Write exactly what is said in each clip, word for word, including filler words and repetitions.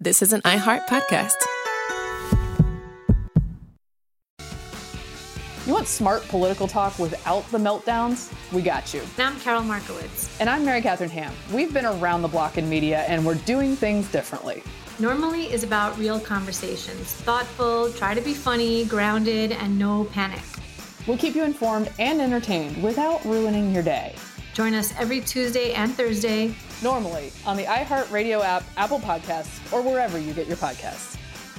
This is an iHeart podcast. You want smart political talk without the meltdowns? We got you. And I'm Carol Markowitz. And I'm Mary Catherine Ham. We've been around the block in media, and we're doing things differently. Normally is about real conversations. Thoughtful, try to be funny, grounded, and no panic. We'll keep you informed and entertained without ruining your day. Join us every Tuesday and Thursday. Normally on the iHeartRadio app, Apple Podcasts, or wherever you get your podcasts.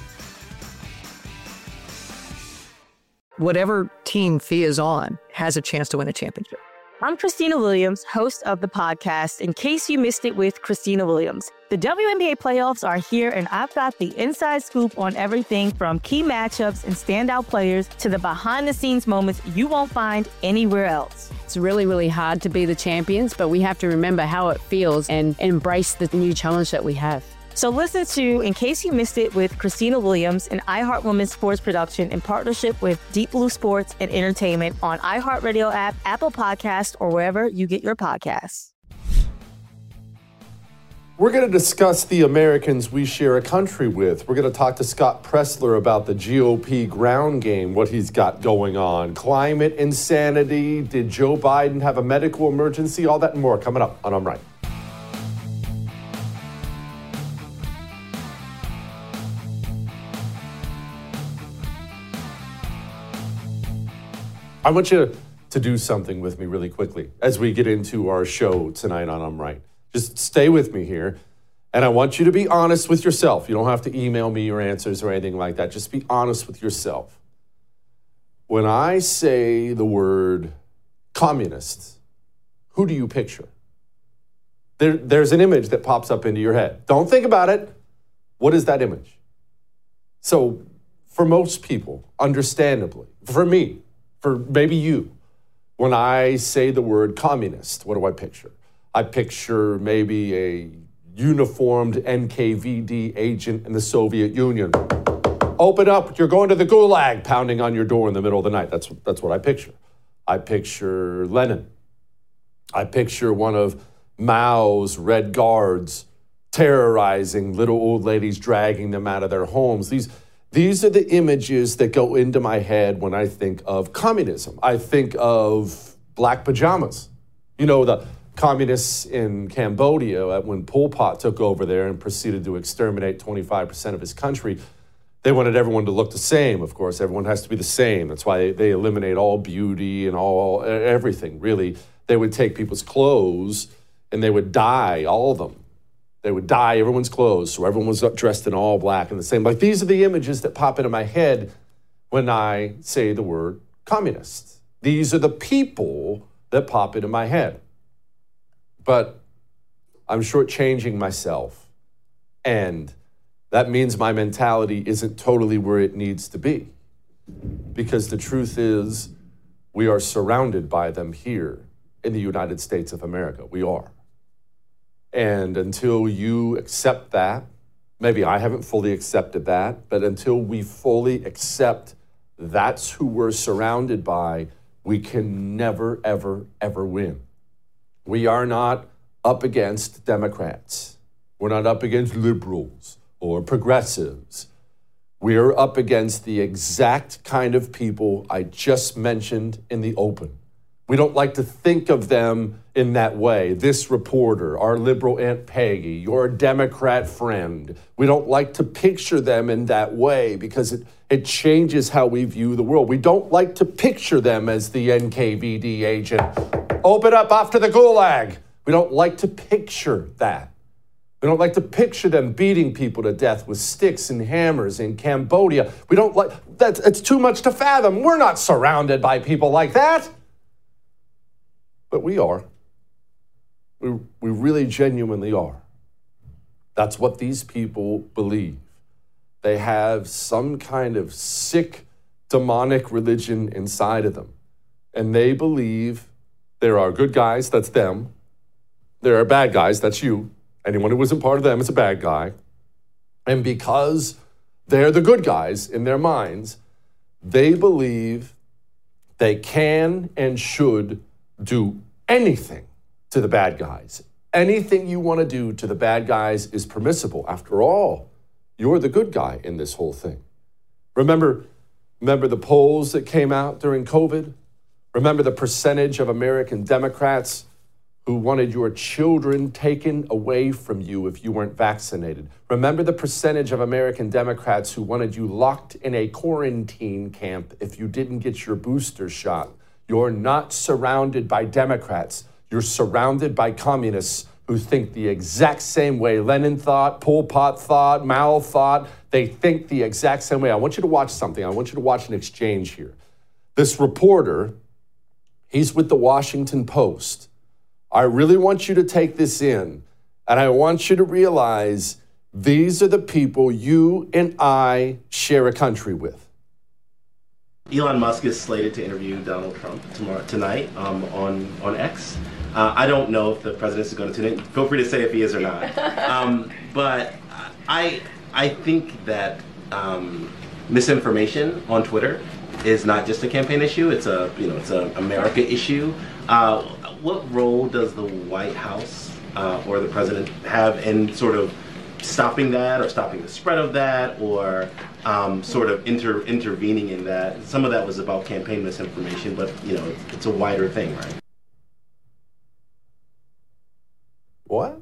Whatever team Fee is on has a chance to win a championship. I'm Christina Williams, host of the podcast, In Case You Missed It with Christina Williams. The W N B A playoffs are here, and I've got the inside scoop on everything from key matchups and standout players to the behind-the-scenes moments you won't find anywhere else. It's really, really hard to be the champions, but we have to remember how it feels and embrace the new challenge that we have. So listen to In Case You Missed It with Christina Williams, an iHeart Women's Sports production in partnership with Deep Blue Sports and Entertainment on iHeartRadio app, Apple Podcasts, or wherever you get your podcasts. We're going to discuss the Americans we share a country with. We're going to talk to Scott Presler about the G O P ground game, what he's got going on, climate insanity, did Joe Biden have a medical emergency, all that and more coming up on I'm Right. I want you to do something with me really quickly as we get into our show tonight on I'm Right. Just stay with me here, and I want you to be honest with yourself. You don't have to email me your answers or anything like that. Just be honest with yourself. When I say the word communist, who do you picture? There, there's an image that pops up into your head. Don't think about it. What is that image? So for most people, understandably, for me, for maybe you, when I say the word communist, what do I picture? I picture maybe a uniformed N K V D agent in the Soviet Union. Open up, you're going to the gulag, pounding on your door in the middle of the night. That's, that's what I picture. I picture Lenin. I picture one of Mao's Red Guards terrorizing little old ladies, dragging them out of their homes. These These are the images that go into my head when I think of communism. I think of black pajamas. You know, the communists in Cambodia, when Pol Pot took over there and proceeded to exterminate twenty-five percent of his country, they wanted everyone to look the same. Of course, everyone has to be the same. That's why they, they eliminate all beauty and all everything, really. They would take people's clothes and they would dye all of them. They would dye everyone's clothes, so everyone was dressed in all black and the same. Like, these are the images that pop into my head when I say the word communist. These are the people that pop into my head. But I'm shortchanging myself, and that means my mentality isn't totally where it needs to be. Because the truth is, we are surrounded by them here in the United States of America. We are. And until you accept that, maybe I haven't fully accepted that, but until we fully accept that's who we're surrounded by, we can never, ever, ever win. We are not up against Democrats. We're not up against liberals or progressives. We're up against the exact kind of people I just mentioned in the open. We don't like to think of them in that way. This reporter, our liberal Aunt Peggy, your Democrat friend. We don't like to picture them in that way because it, it changes how we view the world. We don't like to picture them as the N K V D agent. Open up off to the gulag. We don't like to picture that. We don't like to picture them beating people to death with sticks and hammers in Cambodia. We don't like, that's, it's too much to fathom. We're not surrounded by people like that. But we are. We, we really genuinely are. That's what these people believe. They have some kind of sick, demonic religion inside of them. And they believe there are good guys, that's them. There are bad guys, that's you. Anyone who isn't part of them is a bad guy. And because they're the good guys in their minds, they believe they can and should do anything to the bad guys. Anything you want to do to the bad guys is permissible. After all, You're the good guy in this whole thing. Remember, remember the polls that came out during COVID? Remember the percentage of American Democrats who wanted your children taken away from you if you weren't vaccinated? Remember the percentage of American Democrats who wanted you locked in a quarantine camp if you didn't get your booster shot? You're not surrounded by Democrats. You're surrounded by communists who think the exact same way Lenin thought, Pol Pot thought, Mao thought. They think the exact same way. I want you to watch something. I want you to watch an exchange here. This reporter, he's with the Washington Post. I really want you to take this in, and I want you to realize these are the people you and I share a country with. Elon Musk is slated to interview Donald Trump tomorrow tonight um, on on X. Uh, I don't know if the president is going to tune in. Feel free to say if he is or not. Um, but I I think that um, misinformation on Twitter is not just a campaign issue. It's a you know it's an America issue. Uh, what role does the White House uh, or the president have in sort of stopping that, or stopping the spread of that, or um, sort of inter intervening in that? Some of that was about campaign misinformation, but you know it's, it's a wider thing, right? What?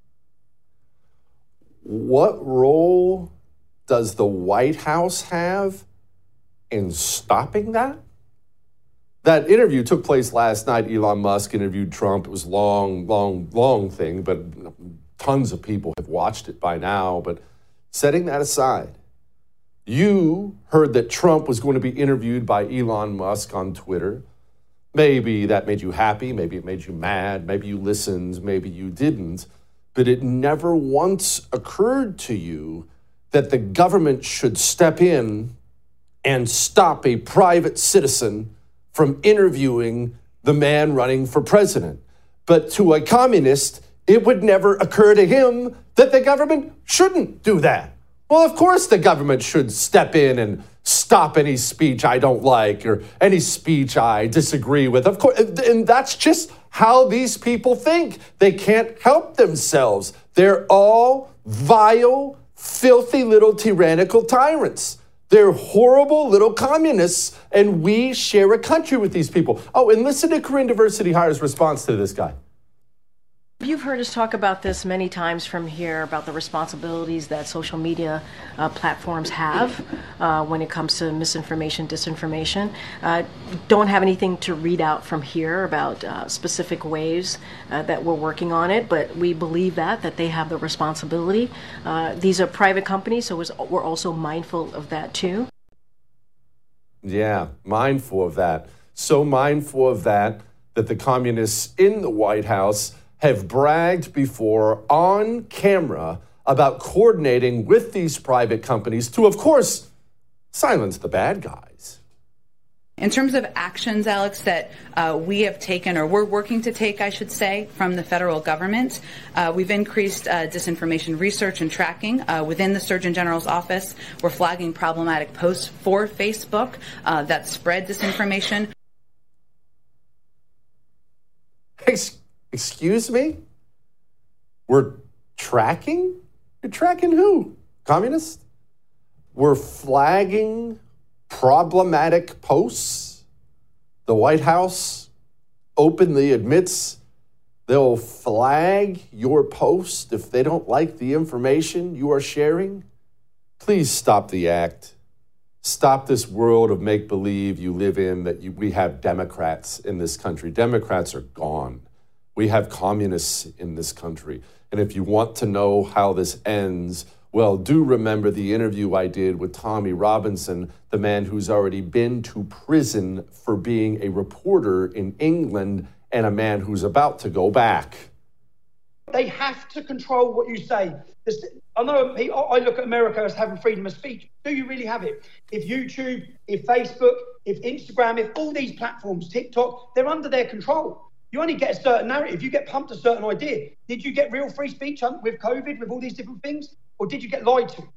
What role does the White House have in stopping that? That interview took place last night. Elon Musk interviewed Trump. It was a long, long, long thing, but tons of people have watched it by now. But setting that aside, you heard that Trump was going to be interviewed by Elon Musk on Twitter. Maybe that made you happy. Maybe it made you mad. Maybe you listened. Maybe you didn't. But it never once occurred to you that the government should step in and stop a private citizen from interviewing the man running for president. But to a communist, it would never occur to him that the government shouldn't do that. Well, of course the government should step in and stop any speech I don't like or any speech I disagree with. Of course, and that's just how these people think. They can't help themselves. They're all vile, filthy little tyrannical tyrants. They're horrible little communists, and we share a country with these people. Oh, and listen to Corinne Diversity Hire's response to this guy. You've heard us talk about this many times from here, about the responsibilities that social media uh, platforms have uh, when it comes to misinformation, disinformation. Uh, don't have anything to read out from here about uh, specific ways uh, that we're working on it, but we believe that, that they have the responsibility. Uh, these are private companies, so we're also mindful of that too. Yeah, mindful of that. So mindful of that that the communists in the White House have bragged before on camera about coordinating with these private companies to, of course, silence the bad guys. In terms of actions, Alex, that uh, we have taken, or we're working to take, I should say, from the federal government, uh, we've increased uh, disinformation research and tracking uh, within the Surgeon General's office. We're flagging problematic posts for Facebook uh, that spread disinformation. Excuse me? We're tracking? You're tracking who? Communists? We're flagging problematic posts? The White House openly admits they'll flag your post if they don't like the information you are sharing? Please stop the act. Stop this world of make-believe you live in, that you, we have Democrats in this country. Democrats are gone. We have communists in this country. And if you want to know how this ends, well, do remember the interview I did with Tommy Robinson, the man who's already been to prison for being a reporter in England and a man who's about to go back. They have to control what you say. I know I look at America as having freedom of speech. Do you really have it? If YouTube, if Facebook, if Instagram, if all these platforms, TikTok, they're under their control. You only get a certain narrative. You get pumped a certain idea. Did you get real free speech with COVID, with all these different things? Or did you get lied to?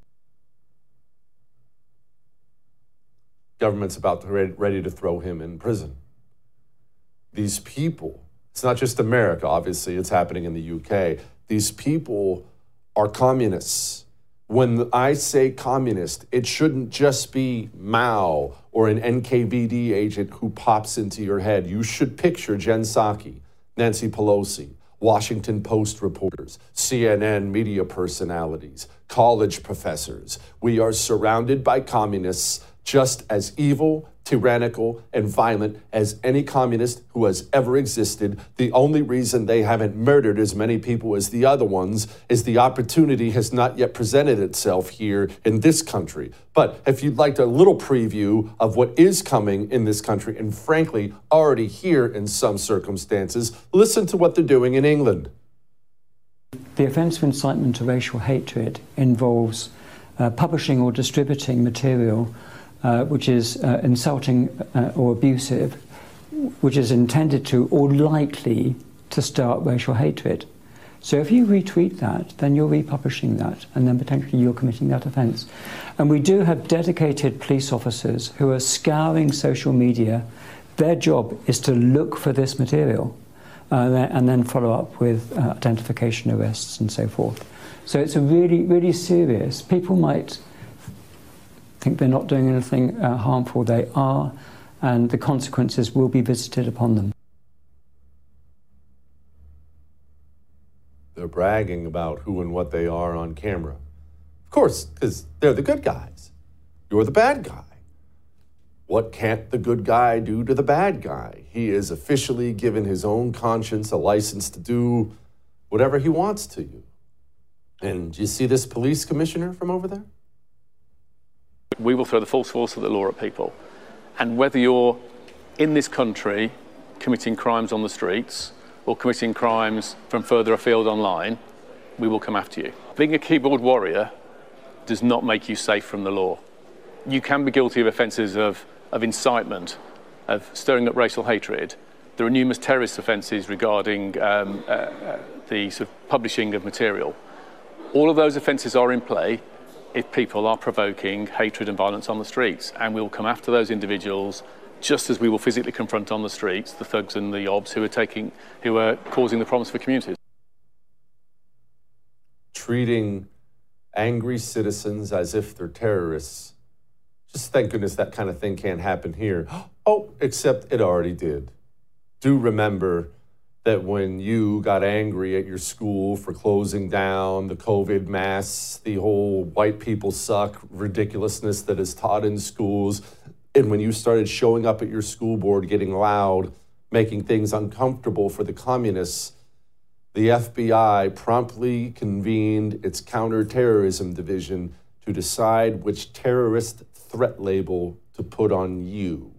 Government's about to ready, ready to throw him in prison. These people, it's not just America, obviously, it's happening in the U K. These people are communists. When I say communist, it shouldn't just be Mao or an N K V D agent who pops into your head. You should picture Jen Psaki, Nancy Pelosi, Washington Post reporters, C N N media personalities, college professors. We are surrounded by communists just as evil, tyrannical, and violent as any communist who has ever existed. The only reason they haven't murdered as many people as the other ones is the opportunity has not yet presented itself here in this country. But if you'd like a little preview of what is coming in this country, and frankly, already here in some circumstances, listen to what they're doing in England. The offence of incitement to racial hatred involves uh, publishing or distributing material Uh, which is uh, insulting uh, or abusive, which is intended to or likely to start racial hatred. So if you retweet that, then you're republishing that, and then potentially you're committing that offence. And we do have dedicated police officers who are scouring social media. Their job is to look for this material uh, and then follow up with uh, identification, arrests, and so forth. So it's a really, really serious. People might think they're not doing anything uh, harmful. They are, and the consequences will be visited upon them. They're bragging about who and what they are on camera. Of course, because they're the good guys. You're the bad guy. What can't the good guy do to the bad guy? He is officially given his own conscience a license to do whatever he wants to you. And do you see this police commissioner from over there? We will throw the full force of the law at people. And whether you're in this country committing crimes on the streets or committing crimes from further afield online, we will come after you. Being a keyboard warrior does not make you safe from the law. You can be guilty of offences of, of incitement, of stirring up racial hatred. There are numerous terrorist offences regarding um, uh, uh, the sort of publishing of material. All of those offences are in play if people are provoking hatred and violence on the streets, and we will come after those individuals just as we will physically confront on the streets the thugs and the obs who are taking, who are causing the problems for communities. Treating angry citizens as if they're terrorists. Just thank goodness that kind of thing can't happen here. Oh, except it already did. Do remember that when you got angry at your school for closing down, the COVID masks, the whole white people suck ridiculousness that is taught in schools, and when you started showing up at your school board getting loud, making things uncomfortable for the communists, the F B I promptly convened its counterterrorism division to decide which terrorist threat label to put on you.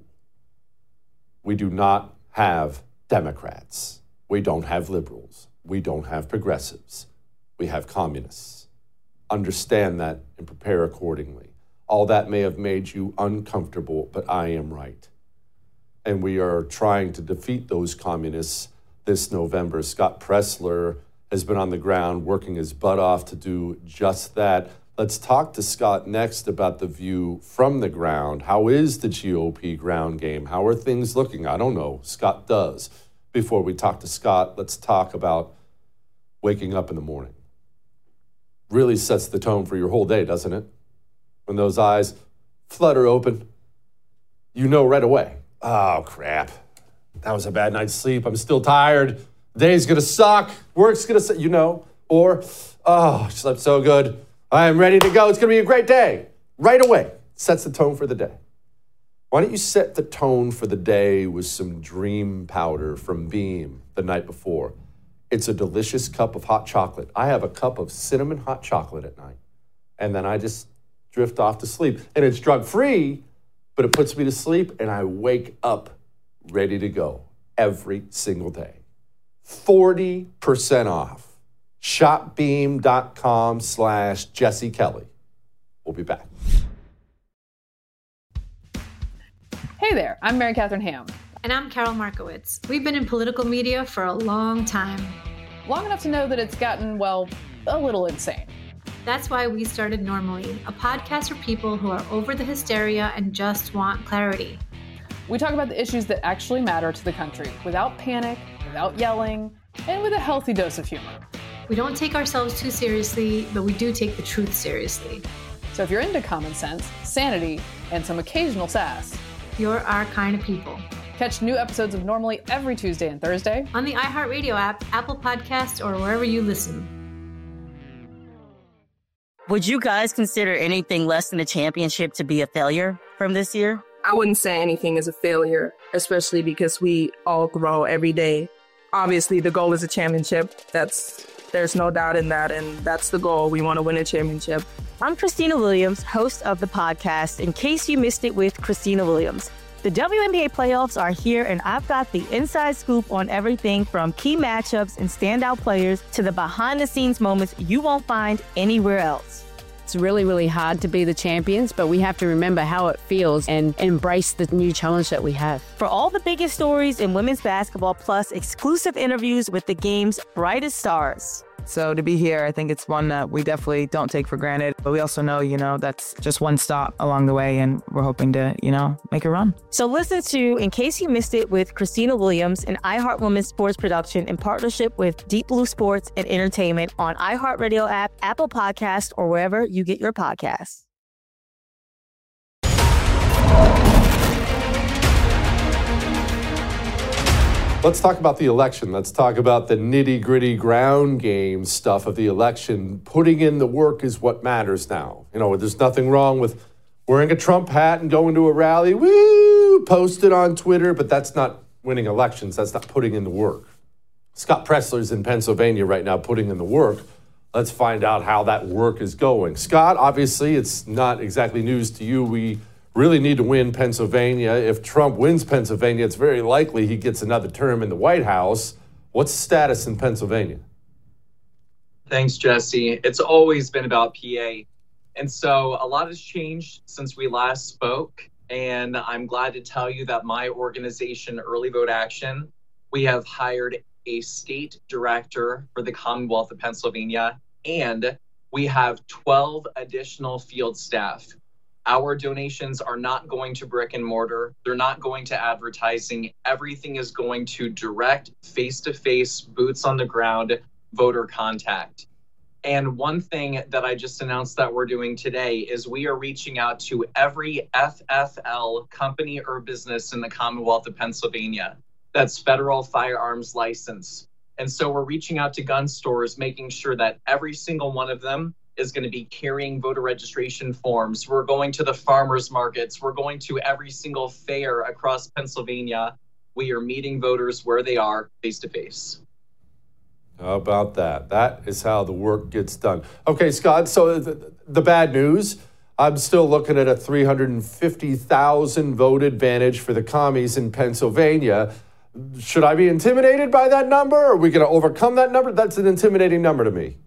We do not have Democrats. We don't have liberals. We don't have progressives. We have communists. Understand that and prepare accordingly. All that may have made you uncomfortable, but I am right. And we are trying to defeat those communists this November. Scott Presler has been on the ground working his butt off to do just that. Let's talk to Scott next about the view from the ground. How is the G O P ground game? How are things looking? I don't know. Scott does. Before we talk to Scott, let's talk about waking up in the morning. Really sets the tone for your whole day, doesn't it? When those eyes flutter open, you know right away, oh, crap. That was a bad night's sleep. I'm still tired. The day's going to suck. Work's going to suck, you know. Or, oh, I slept so good. I am ready to go. It's going to be a great day. Right away. Sets the tone for the day. Why don't you set the tone for the day with some Dream Powder from Beam the night before? It's a delicious cup of hot chocolate. I have a cup of cinnamon hot chocolate at night, and then I just drift off to sleep. And it's drug-free, but it puts me to sleep, and I wake up ready to go every single day. forty percent off. Shopbeam.com slash Jesse Kelly. We'll be back. Hey there, I'm Mary Catherine Ham. And I'm Carol Markowitz. We've been in political media for a long time. Long enough to know that it's gotten, well, a little insane. That's why we started Normally, a podcast for people who are over the hysteria and just want clarity. We talk about the issues that actually matter to the country without panic, without yelling, and with a healthy dose of humor. We don't take ourselves too seriously, but we do take the truth seriously. So if you're into common sense, sanity, and some occasional sass, you're our kind of people. Catch new episodes of Normally every Tuesday and Thursday on the iHeartRadio app, Apple Podcasts, or wherever you listen. Would you guys consider anything less than a championship to be a failure from this year? I wouldn't say anything is a failure, especially because we all grow every day. Obviously, the goal is a championship. That's there's no doubt in that, and that's the goal. We want to win a championship. I'm Christina Williams, host of the podcast, In Case You Missed It with Christina Williams. The W N B A playoffs are here, and I've got the inside scoop on everything from key matchups and standout players to the behind-the-scenes moments you won't find anywhere else. It's really, really hard to be the champions, but we have to remember how it feels and embrace the new challenge that we have. For all the biggest stories in women's basketball, plus exclusive interviews with the game's brightest stars. So to be here, I think it's one that we definitely don't take for granted. But we also know, you know, that's just one stop along the way, and we're hoping to, you know, make a run. So listen to In Case You Missed It with Christina Williams, an iHeart Women's Sports production in partnership with Deep Blue Sports and Entertainment on iHeartRadio app, Apple Podcasts, or wherever you get your podcasts. Let's talk about the election. Let's talk about the nitty-gritty ground game stuff of the election. Putting in the work is what matters now. You know, there's nothing wrong with wearing a Trump hat and going to a rally, woo, post it on Twitter, but that's not winning elections. That's not putting in the work. Scott Presler's in Pennsylvania right now putting in the work. Let's find out how that work is going. Scott, obviously, it's not exactly news to you. We really need to win Pennsylvania. If Trump wins Pennsylvania, it's very likely he gets another term in the White House. What's the status in Pennsylvania? Thanks, Jesse. It's always been about P A. And so a lot has changed since we last spoke. And I'm glad to tell you that my organization, Early Vote Action, we have hired a state director for the Commonwealth of Pennsylvania, and we have twelve additional field staff. Our donations are not going to brick and mortar. They're not going to advertising. Everything is going to direct, face-to-face, boots on the ground, voter contact. And one thing that I just announced that we're doing today is we are reaching out to every F F L company or business in the Commonwealth of Pennsylvania. That's federal firearms license. And so we're reaching out to gun stores, making sure that every single one of them is going to be carrying voter registration forms. We're going to the farmers markets. We're going to every single fair across Pennsylvania. We are meeting voters where they are, face to face. How about that? That is how the work gets done. Okay, Scott, so the, the bad news, I'm still looking at a three hundred fifty thousand vote advantage for the commies in Pennsylvania. Should I be intimidated by that number? Are we going to overcome that number? That's an intimidating number to me.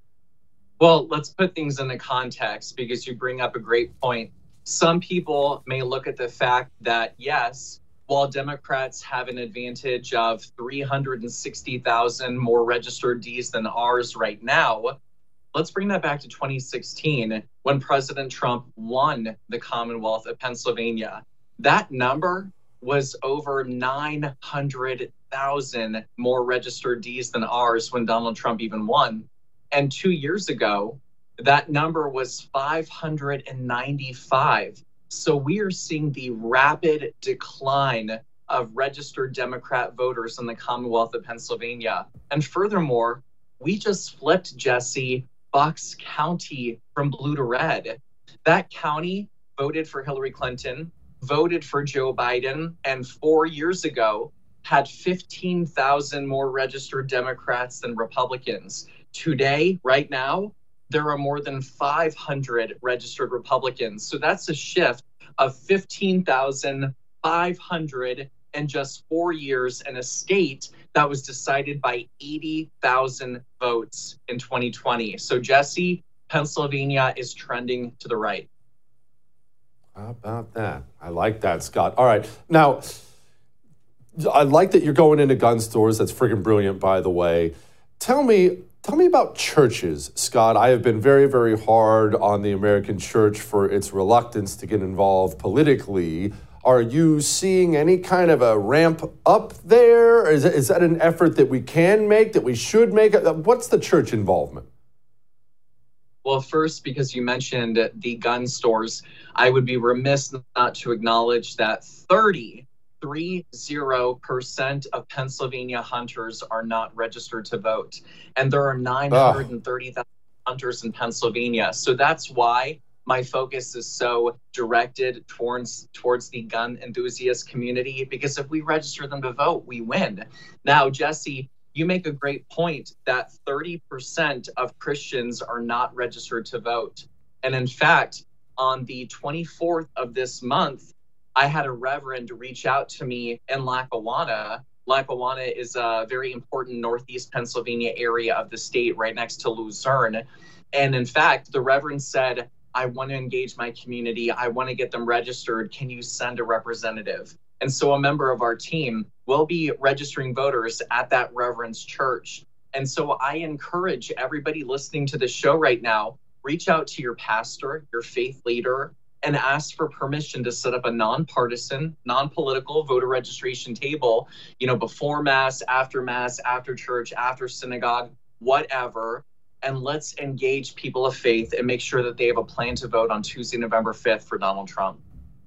Well, let's put things into context because you bring up a great point. Some people may look at the fact that, yes, while Democrats have an advantage of three hundred sixty thousand more registered Ds than ours right now, let's bring that back to twenty sixteen when President Trump won the Commonwealth of Pennsylvania. That number was over nine hundred thousand more registered Ds than ours when Donald Trump even won. And two years ago, that number was five hundred ninety-five. So we are seeing the rapid decline of registered Democrat voters in the Commonwealth of Pennsylvania. And furthermore, we just flipped, Jesse, Bucks County from blue to red. That county voted for Hillary Clinton, voted for Joe Biden, and four years ago had fifteen thousand more registered Democrats than Republicans. Today, right now, there are more than five hundred registered Republicans. So that's a shift of fifteen thousand five hundred in just four years in a state that was decided by eighty thousand votes in twenty twenty. So, Jesse, Pennsylvania is trending to the right. How about that? I like that, Scott. All right. Now, I like that you're going into gun stores. That's friggin' brilliant, by the way. Tell me, tell me about churches, Scott. I have been very, very hard on the American church for its reluctance to get involved politically. Are you seeing any kind of a ramp up there? Is, is that an effort that we can make, that we should make? What's the church involvement? Well, first, because you mentioned the gun stores, I would be remiss not to acknowledge that thirty-three percent of Pennsylvania hunters are not registered to vote. And there are nine hundred thirty thousand oh. hunters in Pennsylvania. So that's why my focus is so directed towards towards the gun enthusiast community, because if we register them to vote, we win. Now, Jesse, you make a great point that thirty percent of Christians are not registered to vote. And in fact, on the twenty-fourth of this month, I had a reverend reach out to me in Lackawanna. Lackawanna is a very important Northeast Pennsylvania area of the state right next to Luzerne. And in fact, the reverend said, I want to engage my community. I want to get them registered. Can you send a representative? And so a member of our team will be registering voters at that reverend's church. And so I encourage everybody listening to this show right now, reach out to your pastor, your faith leader, and ask for permission to set up a nonpartisan, non-political voter registration table, you know, before Mass, after Mass, after church, after synagogue, whatever. And let's engage people of faith and make sure that they have a plan to vote on Tuesday, November fifth for Donald Trump.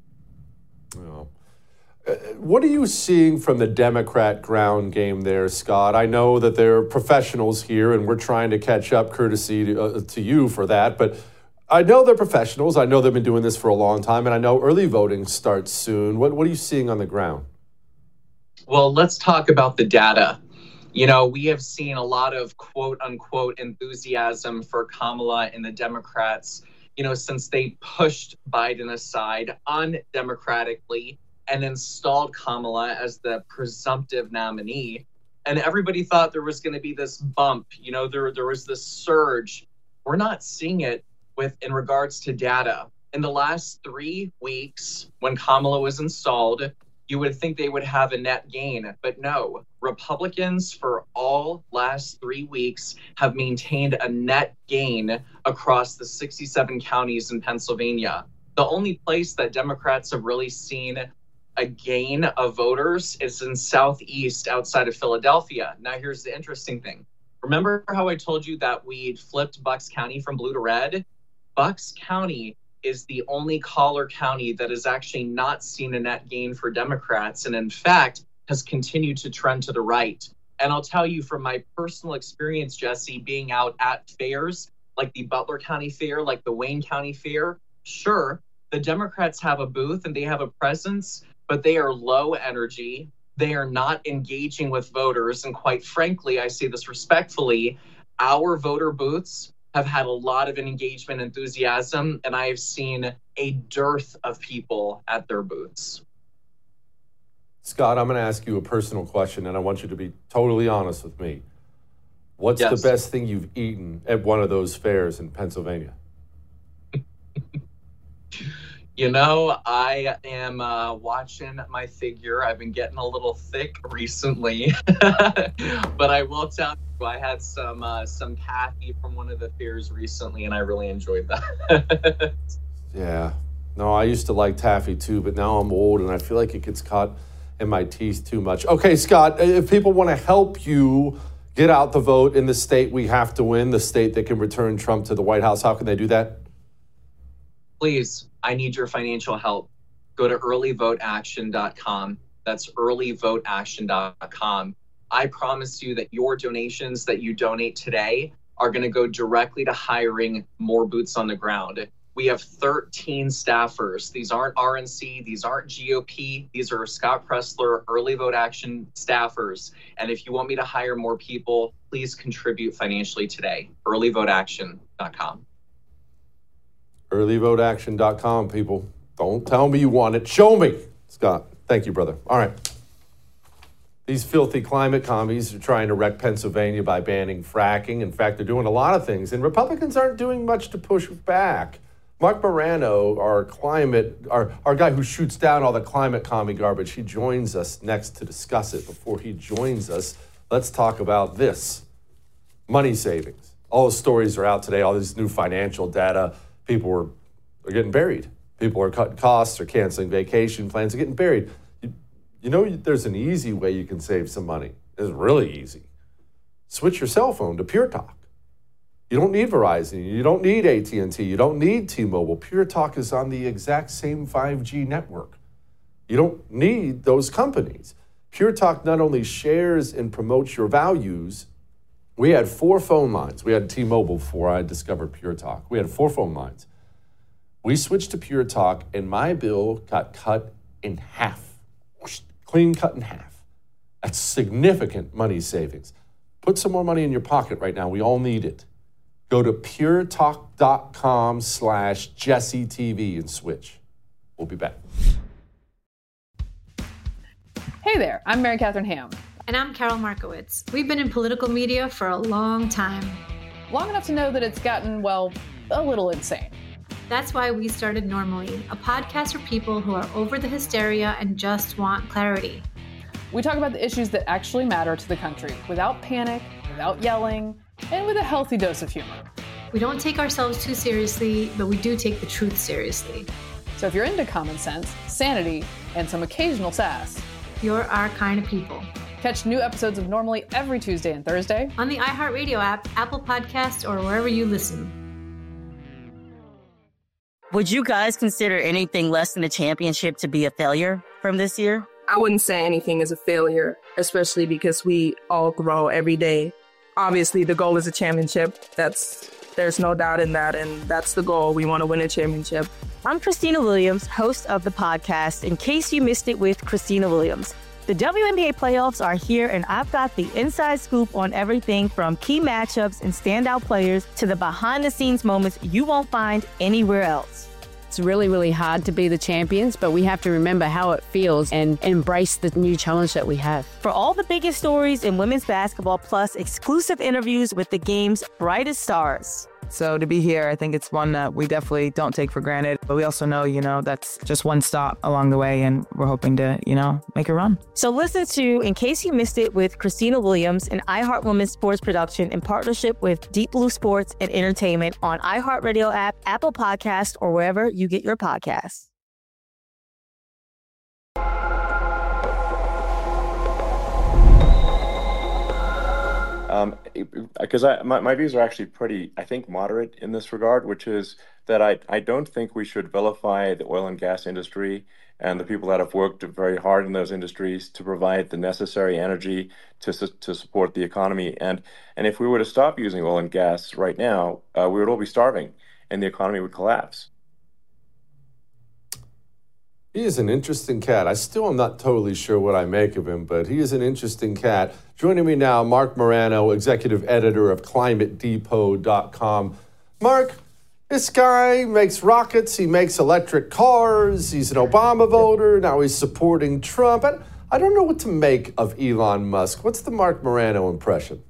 Oh. Uh, what are you seeing from the Democrat ground game there, Scott? I know that they're professionals here, and we're trying to catch up courtesy to, uh, to you for that. But I know they're professionals. I know they've been doing this for a long time, and I know early voting starts soon. What, what are you seeing on the ground? Well, let's talk about the data. You know, we have seen a lot of quote unquote enthusiasm for Kamala and the Democrats, you know, since they pushed Biden aside undemocratically and installed Kamala as the presumptive nominee. And everybody thought there was going to be this bump, you know, there, there was this surge. We're not seeing it with in regards to data. In the last three weeks, when Kamala was installed, you would think they would have a net gain, but no. Republicans for all last three weeks have maintained a net gain across the sixty-seven counties in Pennsylvania. The only place that Democrats have really seen a gain of voters is in Southeast outside of Philadelphia. Now, here's the interesting thing. Remember how I told you that we'd flipped Bucks County from blue to red? Bucks County is the only collar county that has actually not seen a net gain for Democrats, and in fact has continued to trend to the right. And I'll tell you from my personal experience, Jesse, being out at fairs like the Butler County Fair, like the Wayne County Fair, sure, the Democrats have a booth and they have a presence, but they are low energy. They are not engaging with voters. And quite frankly, I say this respectfully, our voter booths have had a lot of engagement, enthusiasm, and I have seen a dearth of people at their booths. Scott, I'm going to ask you a personal question, and I want you to be totally honest with me. What's Yes. the best thing you've eaten at one of those fairs in Pennsylvania? You know, I am uh, watching my figure. I've been getting a little thick recently, but I will tell you, I had some uh, some taffy from one of the fairs recently, and I really enjoyed that. Yeah. No, I used to like taffy too, but now I'm old, and I feel like it gets caught in my teeth too much. Okay, Scott, if people want to help you get out the vote in the state we have to win, the state that can return Trump to the White House, how can they do that? Please, I need your financial help. Go to early vote action dot com. That's early vote action dot com. I promise you that your donations that you donate today are going to go directly to hiring more boots on the ground. We have thirteen staffers. These aren't R N C. These aren't G O P. These are Scott Presler, Early Vote Action staffers. And if you want me to hire more people, please contribute financially today. early vote action dot com. early vote action dot com, people. Don't tell me you want it. Show me. Scott, thank you, brother. All right. These filthy climate commies are trying to wreck Pennsylvania by banning fracking. In fact, they're doing a lot of things, and Republicans aren't doing much to push back. Mark Morano, our climate, our, our guy who shoots down all the climate commie garbage, he joins us next to discuss it. Before he joins us, let's talk about this. Money savings. All the stories are out today, all this new financial data. People are, are getting buried. People are cutting costs, or canceling vacation plans, or getting buried. You, you know, there's an easy way you can save some money. It's really easy. Switch your cell phone to Pure Talk. You don't need Verizon. You don't need A T and T. You don't need T-Mobile. Pure Talk is on the exact same five G network. You don't need those companies. Pure Talk not only shares and promotes your values. We had four phone lines. We had T-Mobile before I discovered Pure Talk. We had four phone lines. We switched to Pure Talk, and my bill got cut in half. Clean cut in half. That's significant money savings. Put some more money in your pocket right now. We all need it. Go to puretalk.com slash JesseTV and switch. We'll be back. Hey there, I'm Mary Catherine Ham. And I'm Carol Markowitz. We've been in political media for a long time. Long enough to know that it's gotten, well, a little insane. That's why we started Normally, a podcast for people who are over the hysteria and just want clarity. We talk about the issues that actually matter to the country without panic, without yelling, and with a healthy dose of humor. We don't take ourselves too seriously, but we do take the truth seriously. So if you're into common sense, sanity, and some occasional sass, you're our kind of people. Catch new episodes of Normally every Tuesday and Thursday on the iHeartRadio app, Apple Podcasts, or wherever you listen. Would you guys consider anything less than a championship to be a failure from this year? I wouldn't say anything is a failure, especially because we all grow every day. Obviously, the goal is a championship. That's there's no doubt in that, and that's the goal. We want to win a championship. I'm Christina Williams, host of the podcast In Case You Missed It with Christina Williams. The W N B A playoffs are here, and I've got the inside scoop on everything from key matchups and standout players to the behind-the-scenes moments you won't find anywhere else. It's really, really hard to be the champions, but we have to remember how it feels and embrace the new challenge that we have. For all the biggest stories in women's basketball, plus exclusive interviews with the game's brightest stars. So to be here, I think it's one that we definitely don't take for granted. But we also know, you know, that's just one stop along the way, and we're hoping to, you know, make a run. So listen to In Case You Missed It with Christina Williams, an iHeart Women's sports production in partnership with Deep Blue Sports and Entertainment on iHeartRadio app, Apple Podcasts, or wherever you get your podcasts. Um, because I, my, my views are actually pretty, I think, moderate in this regard, which is that I, I don't think we should vilify the oil and gas industry and the people that have worked very hard in those industries to provide the necessary energy to to support the economy. And and if we were to stop using oil and gas right now, uh, we would all be starving and the economy would collapse. He is an interesting cat. I still am not totally sure what I make of him, but he is an interesting cat. Joining me now, Marc Morano, executive editor of climate depot dot com. Marc, this guy makes rockets, he makes electric cars, he's an Obama voter, now he's supporting Trump. I, I don't know what to make of Elon Musk. What's the Marc Morano impression?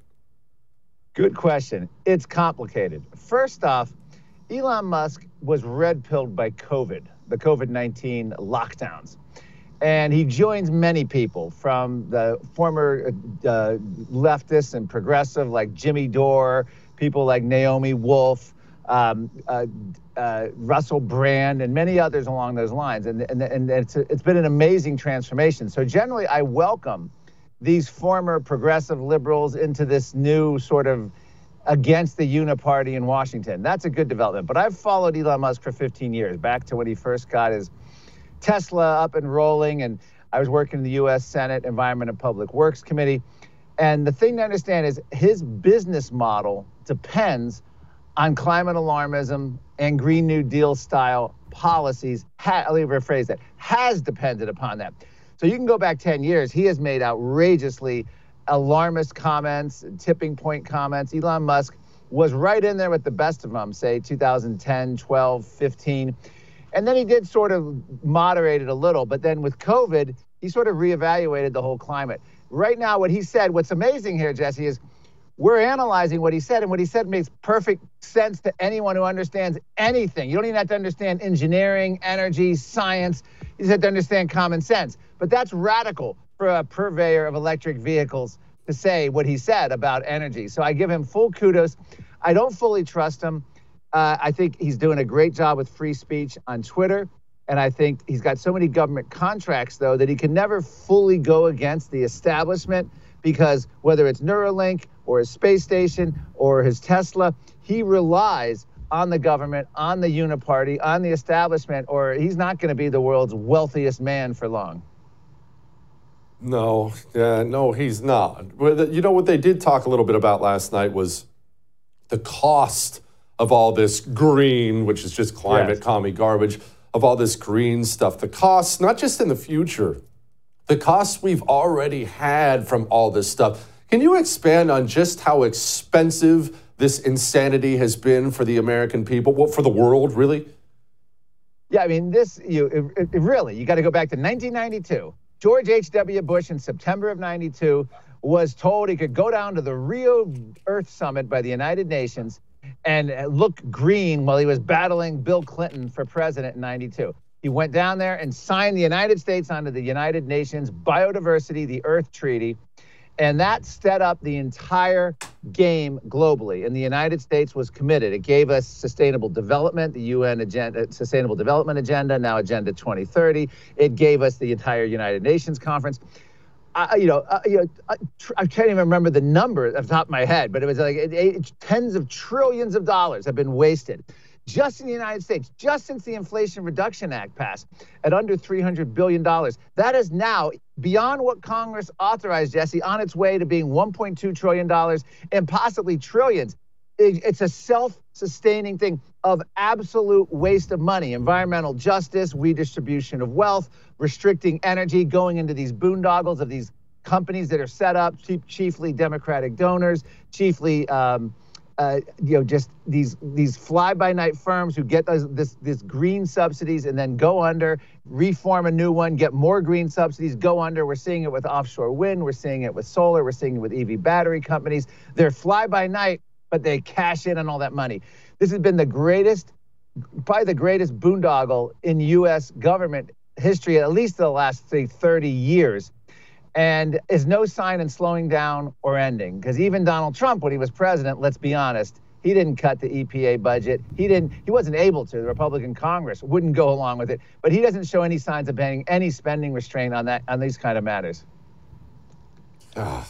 Good question. It's complicated. First off, Elon Musk was red-pilled by COVID, the COVID nineteen lockdowns. And he joins many people, from the former uh, leftists and progressive like Jimmy Dore, people like Naomi Wolf, um, uh, uh, Russell Brand, and many others along those lines. And, and, and it's, a, it's been an amazing transformation. So generally, I welcome these former progressive liberals into this new sort of against the uniparty in Washington. That's a good development. But I've followed Elon Musk for fifteen years, back to when he first got his Tesla up and rolling, and I was working in the U S Senate Environment and Public Works Committee. And the thing to understand is his business model depends on climate alarmism and Green New Deal style policies. Ha- I'll even rephrase that, has depended upon that. So you can go back ten years, he has made outrageously alarmist comments, tipping point comments. Elon Musk was right in there with the best of them, say two thousand ten, twelve, fifteen. And then he did sort of moderate it a little, but then with COVID, he sort of reevaluated the whole climate. Right now, what he said, what's amazing here, Jesse, is we're analyzing what he said, and what he said makes perfect sense to anyone who understands anything. You don't even have to understand engineering, energy, science. You just have to understand common sense. But that's radical for a purveyor of electric vehicles to say what he said about energy. So I give him full kudos. I don't fully trust him. Uh, I think he's doing a great job with free speech on Twitter. And I think he's got so many government contracts, though, that he can never fully go against the establishment, because whether it's Neuralink or his space station or his Tesla, he relies on the government, on the uniparty, on the establishment, or he's not going to be the world's wealthiest man for long. No, yeah, no, he's not. You know what they did talk a little bit about last night was the cost of all this green, which is just climate Yes. commie garbage, of all this green stuff. The costs, not just in the future, the costs we've already had from all this stuff. Can you expand on just how expensive this insanity has been for the American people, well, for the world, really? Yeah, I mean, this, you it, it really, you got to go back to nineteen ninety-two. George H W. Bush in September of ninety-two was told he could go down to the Rio Earth Summit by the United Nations and look green while he was battling Bill Clinton for president in ninety-two. He went down there and signed the United States onto the United Nations Biodiversity, the Earth Treaty, and that set up the entire game globally. And the United States was committed. It gave us sustainable development, the U N agenda, Sustainable Development Agenda, now Agenda twenty thirty. It gave us the entire United Nations Conference. I, you know, uh, you know, I, I can't even remember the number off the top of my head, but it was like it, it, tens of trillions of dollars have been wasted just in the United States, just since the Inflation Reduction Act passed at under three hundred billion dollars. That is now beyond what Congress authorized, Jesse, on its way to being one point two trillion dollars and possibly trillions. It, it's a self-sustaining thing of absolute waste of money, environmental justice, redistribution of wealth, restricting energy, going into these boondoggles of these companies that are set up, chief, chiefly Democratic donors, chiefly, um, uh, you know, just these these fly-by-night firms who get those, this this green subsidies and then go under, reform a new one, get more green subsidies, go under. We're seeing it with offshore wind. We're seeing it with solar. We're seeing it with E V battery companies. They're fly-by-night, but they cash in on all that money. This has been the greatest, probably the greatest boondoggle in U S government history, at least the last, say, thirty years. And is no sign in slowing down or ending. Because even Donald Trump, when he was president, let's be honest, he didn't cut the E P A budget. He didn't. He wasn't able to. The Republican Congress wouldn't go along with it. But he doesn't show any signs of paying any spending restraint on that on these kind of matters. Oh.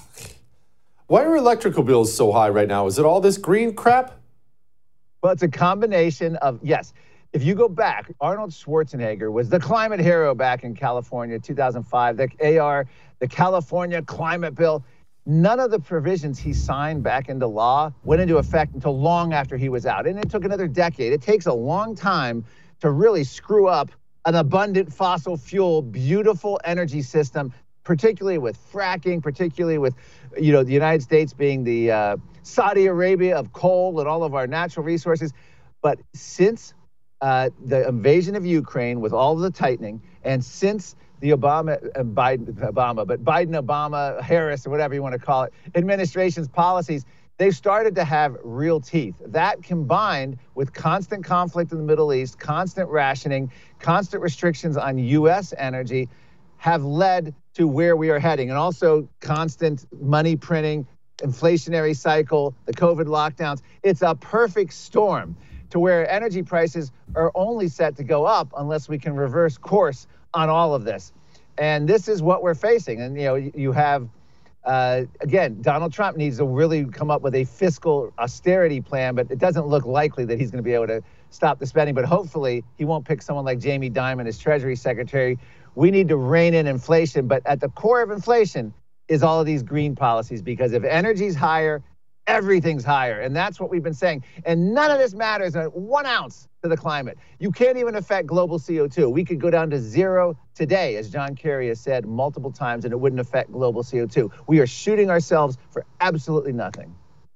Why are electrical bills so high right now? Is it all this green crap? Well, it's a combination of, yes. If you go back, Arnold Schwarzenegger was the climate hero back in California, two thousand five, the A R, the California Climate Bill. None of the provisions he signed back into law went into effect until long after he was out. And it took another decade. It takes a long time to really screw up an abundant fossil fuel, beautiful energy system, particularly with fracking, particularly with, you know, the United States being the uh, Saudi Arabia of coal and all of our natural resources. But since uh, the invasion of Ukraine, with all of the tightening, and since the Obama, uh, Biden, Obama, but Biden, Obama, Harris, or whatever you want to call it, administration's policies, they've started to have real teeth. That combined with constant conflict in the Middle East, constant rationing, constant restrictions on U S energy, have led to where we are heading. And also constant money printing, inflationary cycle, the COVID lockdowns. It's a perfect storm to where energy prices are only set to go up unless we can reverse course on all of this. And this is what we're facing. And, you know, you have, uh, again, Donald Trump needs to really come up with a fiscal austerity plan, but it doesn't look likely that he's going to be able to stop the spending. But hopefully he won't pick someone like Jamie Dimon as Treasury Secretary. We need to rein in inflation, but at the core of inflation is all of these green policies, because if energy's higher, everything's higher. And that's what we've been saying. And none of this matters at one ounce to the climate. You can't even affect global C O two. We could go down to zero today, as John Kerry has said multiple times, and it wouldn't affect global C O two. We are shooting ourselves for absolutely nothing.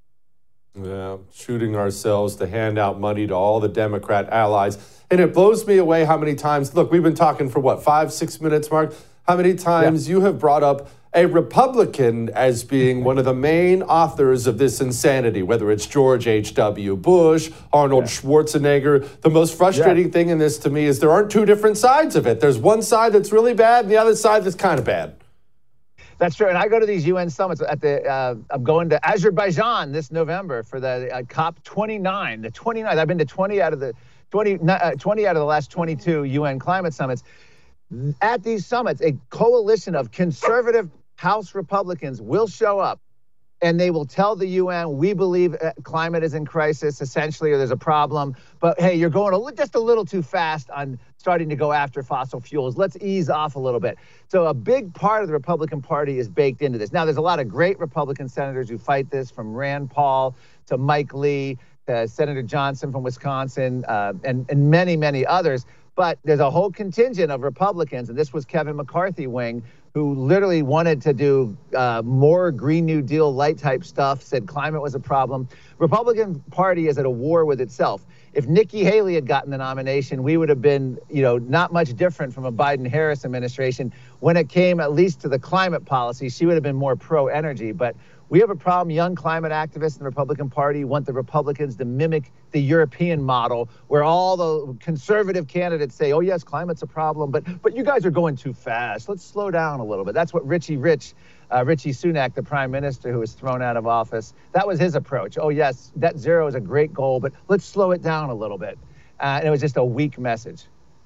Yeah, shooting ourselves to hand out money to all the Democrat allies. And it blows me away how many times, look, we've been talking for what, five, six minutes, Mark? How many times yeah. you have brought up a Republican as being one of the main authors of this insanity, whether it's George H W. Bush, Arnold yeah. Schwarzenegger. The most frustrating yeah. thing in this to me is there aren't two different sides of it. There's one side that's really bad and the other side that's kind of bad. That's true. And I go to these U N summits at the, uh, I'm going to Azerbaijan this November for the uh, COP twenty-nine, the twenty-ninth. I've been to twenty out of the twenty, uh, twenty out of the last twenty-two U N climate summits. At these summits, a coalition of conservative House Republicans will show up, and they will tell the U N, we believe climate is in crisis, essentially, or there's a problem. But hey, you're going a li- just a little too fast on starting to go after fossil fuels. Let's ease off a little bit. So a big part of the Republican Party is baked into this. Now, there's a lot of great Republican senators who fight this, from Rand Paul to Mike Lee to Senator Johnson from Wisconsin, uh, and, and many, many others. But there's a whole contingent of Republicans, and this was Kevin McCarthy wing, who literally wanted to do uh, more Green New Deal light type stuff, said climate was a problem. Republican Party is at a war with itself. If Nikki Haley had gotten the nomination, we would have been, you know, not much different from a Biden-Harris administration. When it came at least to the climate policy, she would have been more pro-energy. But we have a problem. Young climate activists in the Republican Party want the Republicans to mimic the European model, where all the conservative candidates say, oh, yes, climate's a problem, but but you guys are going too fast. Let's slow down a little bit. That's what Richie Rich, uh, Richie Sunak, the prime minister who was thrown out of office, that was his approach. Oh, yes, net zero is a great goal, but let's slow it down a little bit. Uh, and it was just a weak message.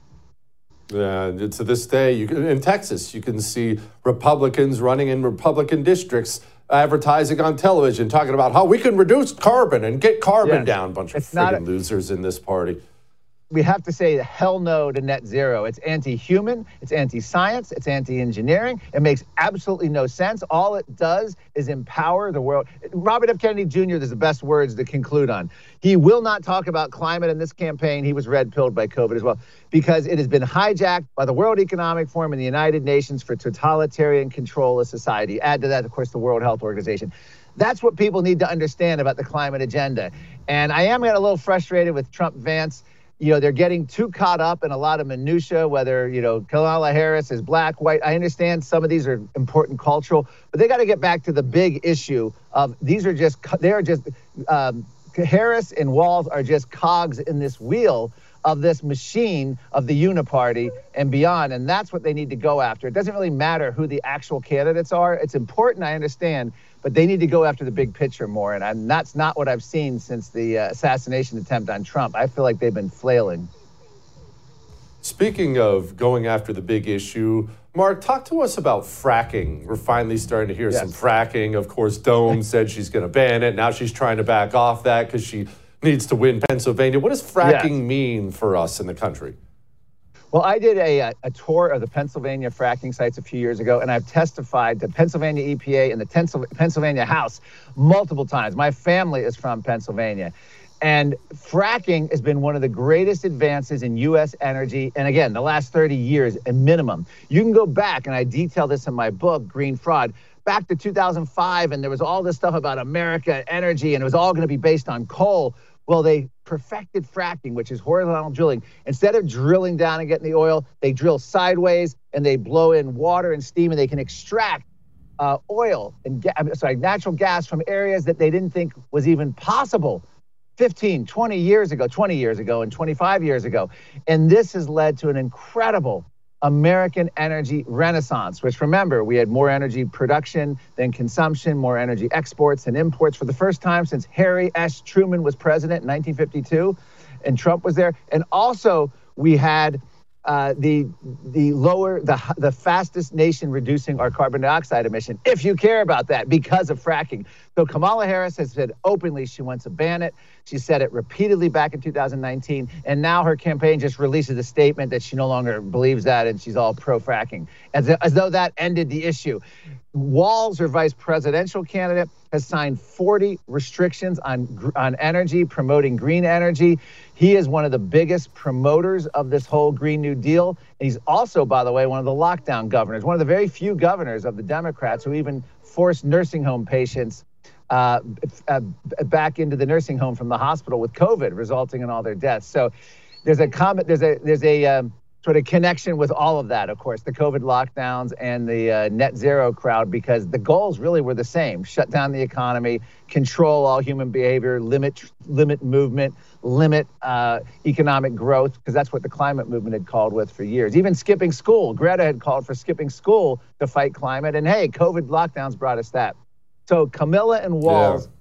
Yeah, to this day, you can, in Texas, you can see Republicans running in Republican districts advertising on television, talking about how we can reduce carbon and get carbon Yes. down. A bunch of It's not friggin' a- losers in this party. We have to say hell no to net zero. It's anti-human, it's anti-science, it's anti-engineering. It makes absolutely no sense. All it does is empower the world. Robert F. Kennedy Junior, there's the best words to conclude on. He will not talk about climate in this campaign. He was red-pilled by COVID as well, because it has been hijacked by the World Economic Forum and the United Nations for totalitarian control of society. Add to that, of course, the World Health Organization. That's what people need to understand about the climate agenda. And I am getting a little frustrated with Trump-Vance. You know, they're getting too caught up in a lot of minutia, whether, you know, Kamala Harris is black, white. I understand some of these are important cultural, but they got to get back to the big issue of these are just, they're just, um, Harris and Walz are just cogs in this wheel of this machine of the uniparty and beyond. And that's what they need to go after. It doesn't really matter who the actual candidates are. It's important, I understand, but they need to go after the big picture more. And, and that's not what I've seen since the uh, assassination attempt on Trump. I feel like they've been flailing. Speaking of going after the big issue, Mark, talk to us about fracking. We're finally starting to hear Yes. some fracking. Of course, Dome said she's going to ban it. Now she's trying to back off that because she needs to win Pennsylvania. What does fracking Yes. mean for us in the country? Well, I did a, a tour of the Pennsylvania fracking sites a few years ago, and I've testified to Pennsylvania E P A and the Pennsylvania House multiple times. My family is from Pennsylvania. And fracking has been one of the greatest advances in U S energy. And again, the last thirty years, a minimum. You can go back, and I detail this in my book, Green Fraud, back to two thousand five, and there was all this stuff about America energy, and it was all going to be based on coal. Well, they perfected fracking, which is horizontal drilling. Instead of drilling down and getting the oil, they drill sideways, and they blow in water and steam, and they can extract uh, oil and ga- I'm sorry, natural gas from areas that they didn't think was even possible fifteen, twenty years ago, twenty years ago, and twenty-five years ago. And this has led to an incredible American energy renaissance, which, remember, we had more energy production than consumption, more energy exports and imports for the first time since Harry S. Truman was president in nineteen fifty-two and Trump was there. And also we had uh, the the lower, the the fastest nation reducing our carbon dioxide emission, if you care about that, because of fracking. So Kamala Harris has said openly she wants to ban it. She said it repeatedly back in two thousand nineteen, and now her campaign just releases a statement that she no longer believes that, and she's all pro-fracking, as, as though that ended the issue. Walz, her vice presidential candidate, has signed forty restrictions on, on energy, promoting green energy. He is one of the biggest promoters of this whole Green New Deal. And he's also, by the way, one of the lockdown governors, one of the very few governors of the Democrats who even forced nursing home patients Uh, uh, back into the nursing home from the hospital with COVID, resulting in all their deaths. So there's a comment, there's a there's a um, sort of connection with all of that, of course, the COVID lockdowns and the uh, net zero crowd, because the goals really were the same: shut down the economy, control all human behavior, limit limit movement, limit uh, economic growth, because that's what the climate movement had called with for years. Even skipping school, Greta had called for skipping school to fight climate, and hey, COVID lockdowns brought us that. So Camilla and Walz Yeah.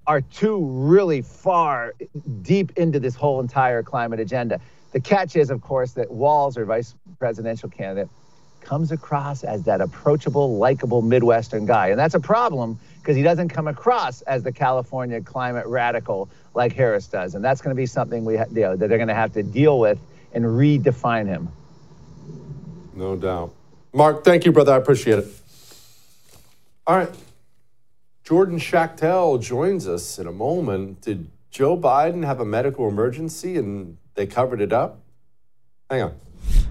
are too really far deep into this whole entire climate agenda. The catch is, of course, that Walz, our vice presidential candidate, comes across as that approachable, likable Midwestern guy. And that's a problem because he doesn't come across as the California climate radical like Harris does. And that's going to be something we ha- you know, that they're going to have to deal with and redefine him. No doubt. Mark, thank you, brother. I appreciate it. All right. Jordan Schachtel joins us in a moment. Did Joe Biden have a medical emergency and they covered it up? Hang on.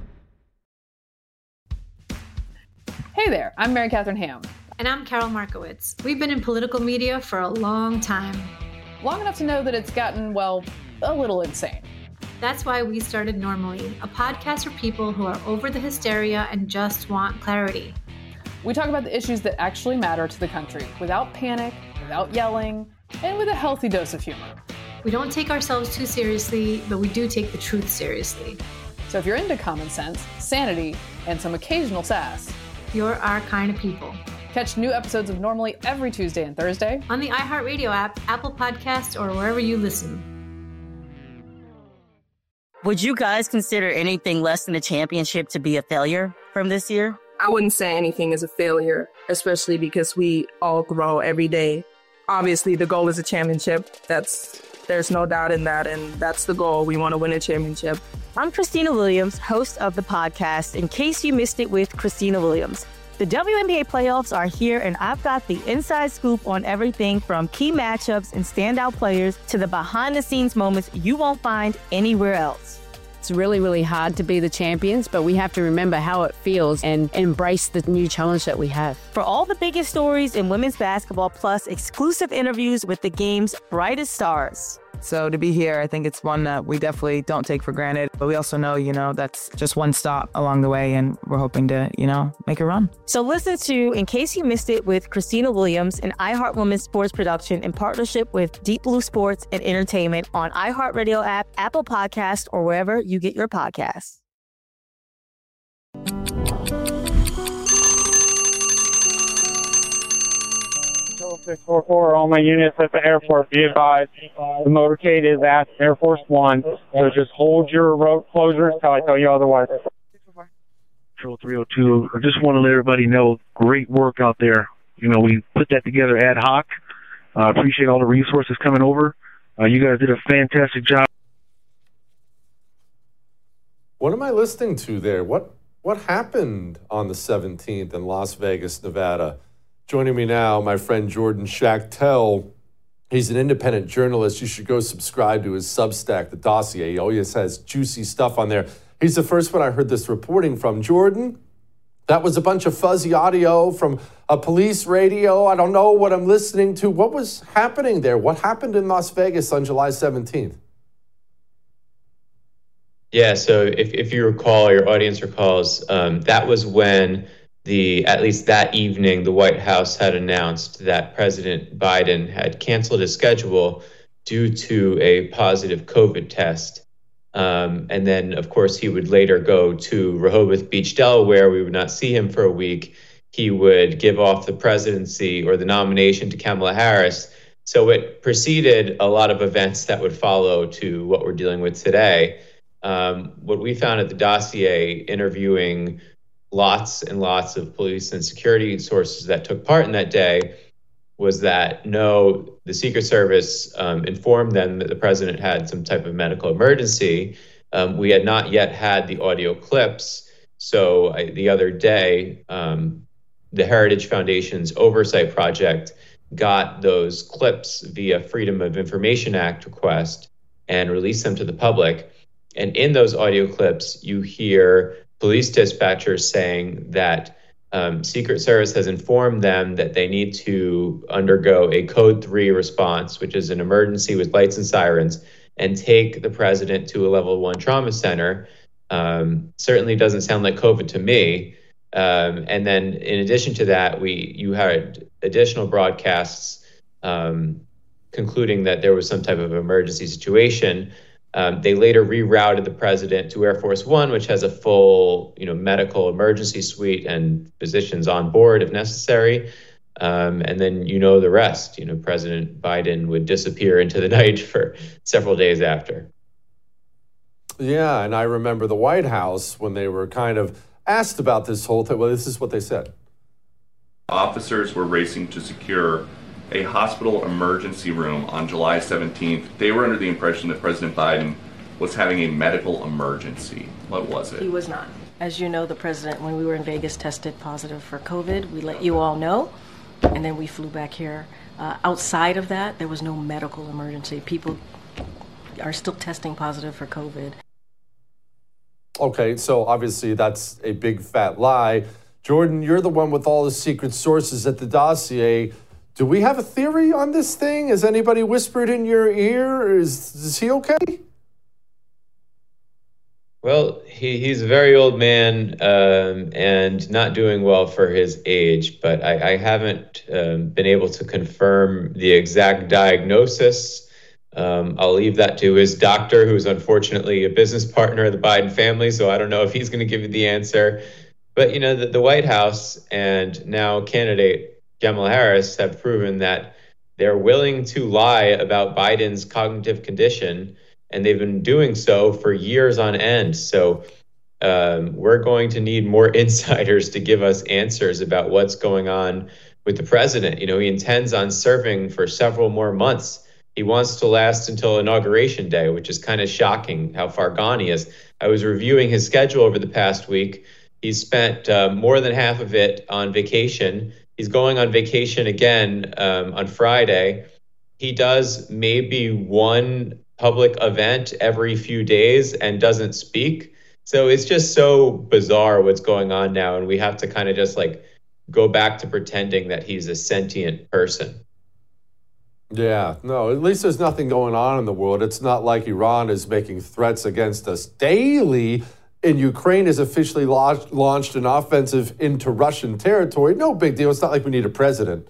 Hey there, I'm Mary Catherine Ham. And I'm Carol Markowitz. We've been in political media for a long time. Long enough to know that it's gotten, well, a little insane. That's why we started Normally, a podcast for people who are over the hysteria and just want clarity. We talk about the issues that actually matter to the country without panic, without yelling, and with a healthy dose of humor. We don't take ourselves too seriously, but we do take the truth seriously. So if you're into common sense, sanity, and some occasional sass, you're our kind of people. Catch new episodes of Normally every Tuesday and Thursday on the iHeartRadio app, Apple Podcasts, or wherever you listen. Would you guys consider anything less than a championship to be a failure from this year? I wouldn't say anything is a failure, especially because we all grow every day. Obviously, the goal is a championship. That's there's no doubt in that, and that's the goal. We want to win a championship. I'm Christina Williams, host of the podcast In Case You Missed It with Christina Williams. The W N B A playoffs are here, and I've got the inside scoop on everything from key matchups and standout players to the behind-the-scenes moments you won't find anywhere else. It's really, really hard to be the champions, but we have to remember how it feels and embrace the new challenge that we have. For all the biggest stories in women's basketball, plus exclusive interviews with the game's brightest stars. So to be here, I think it's one that we definitely don't take for granted. But we also know, you know, that's just one stop along the way, and we're hoping to, you know, make a run. So listen to In Case You Missed It with Christina Williams, an iHeart Women's sports production in partnership with Deep Blue Sports and Entertainment on iHeartRadio app, Apple Podcast, or wherever you get your podcasts. six four four, all my units at the airport, be advised, the motorcade is at Air Force One, so just hold your road closure until I tell you otherwise. Control three oh two, I just want to let everybody know, great work out there. You know, we put that together ad hoc. I uh, appreciate all the resources coming over. Uh, you guys did a fantastic job. What am I listening to there? What what happened on the seventeenth in Las Vegas, Nevada? Joining me now, my friend Jordan Schachtel. He's an independent journalist. You should go subscribe to his Substack, The Dossier. He always has juicy stuff on there. He's the first one I heard this reporting from. Jordan, that was a bunch of fuzzy audio from a police radio. I don't know what I'm listening to. What was happening there? What happened in Las Vegas on July seventeenth? Yeah, so if, if you recall, your audience recalls, um, that was when the, at least that evening, the White House had announced that President Biden had canceled his schedule due to a positive COVID test. Um, and then, of course, he would later go to Rehoboth Beach, Delaware. We would not see him for a week. He would give off the presidency or the nomination to Kamala Harris. So it preceded a lot of events that would follow to what we're dealing with today. Um, what we found at the Dossier, interviewing lots and lots of police and security sources that took part in that day, was that no, the Secret Service um, informed them that the president had some type of medical emergency. Um, we had not yet had the audio clips. So I, the other day, um, the Heritage Foundation's Oversight Project got those clips via Freedom of Information Act request and released them to the public. And in those audio clips, you hear police dispatchers saying that um, Secret Service has informed them that they need to undergo a Code three response, which is an emergency with lights and sirens, and take the president to a level one trauma center. Um, certainly doesn't sound like COVID to me. Um, and then in addition to that, we you had additional broadcasts um, concluding that there was some type of emergency situation. Um, they later rerouted the president to Air Force One, which has a full, you know, medical emergency suite and physicians on board if necessary. Um, and then you know the rest. You know, President Biden would disappear into the night for several days after. Yeah, and I remember the White House when they were kind of asked about this whole thing. Well, this is what they said. Officers were racing to secure a hospital emergency room on July seventeenth. They were under the impression that President Biden was having a medical emergency. What was it? He was not. As you know, the president, when we were in Vegas, tested positive for COVID. We let you all know, and then we flew back here. Uh, outside of that, there was no medical emergency. People are still testing positive for COVID. Okay, so obviously that's a big fat lie. Jordan, you're the one with all the secret sources at the dossier. Do we have a theory on this thing? Has anybody whispered in your ear? Is, is he okay? Well, he, he's a very old man um, and not doing well for his age, but I, I haven't um, been able to confirm the exact diagnosis. Um, I'll leave that to his doctor, who's unfortunately a business partner of the Biden family, so I don't know if he's going to give you the answer. But, you know, the, the White House and now candidate Kamala Harris have proven that they're willing to lie about Biden's cognitive condition, and they've been doing so for years on end. So um, we're going to need more insiders to give us answers about what's going on with the president. You know, he intends on serving for several more months. He wants to last until Inauguration Day, which is kind of shocking how far gone he is. I was reviewing his schedule over the past week. He's spent uh, more than half of it on vacation. He's going on vacation again um, on Friday. He does maybe one public event every few days and doesn't speak. So it's just so bizarre what's going on now. And we have to kind of just like go back to pretending that he's a sentient person. Yeah, no, at least there's nothing going on in the world. It's not like Iran is making threats against us daily, and Ukraine has officially launched, launched an offensive into Russian territory. No big deal. It's not like we need a president.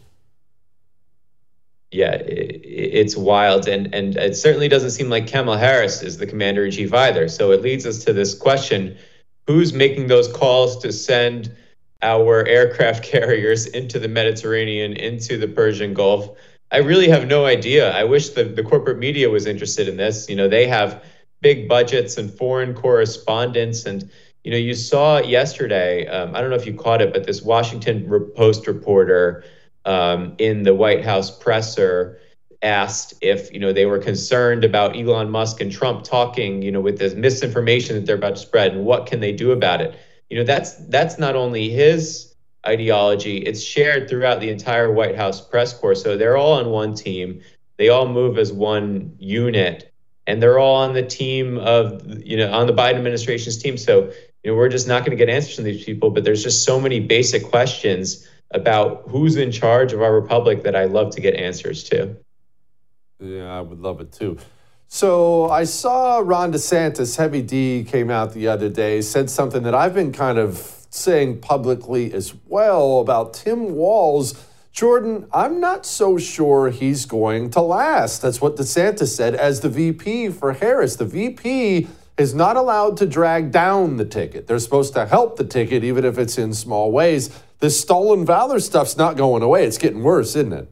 Yeah, it, it's wild. And, and it certainly doesn't seem like Kamala Harris is the commander-in-chief either. So it leads us to this question: who's making those calls to send our aircraft carriers into the Mediterranean, into the Persian Gulf? I really have no idea. I wish the, the corporate media was interested in this. You know, they have big budgets and foreign correspondents. And, you know, you saw yesterday, um, I don't know if you caught it, but this Washington Post reporter um, in the White House presser asked if, you know, they were concerned about Elon Musk and Trump talking, you know, with this misinformation that they're about to spread, and what can they do about it? You know, that's that's not only his ideology, it's shared throughout the entire White House press corps. So they're all on one team. They all move as one unit, and they're all on the team of, you know, on the Biden administration's team. So, you know, we're just not going to get answers from these people, but there's just so many basic questions about who's in charge of our republic that I love to get answers to. Yeah, I would love it too. So I saw Ron DeSantis, Heavy D, came out the other day, said something that I've been kind of saying publicly as well about Tim Walz. Jordan, I'm not so sure he's going to last. That's what DeSantis said as the V P for Harris. The V P is not allowed to drag down the ticket. They're supposed to help the ticket, even if it's in small ways. This stolen valor stuff's not going away. It's getting worse, isn't it?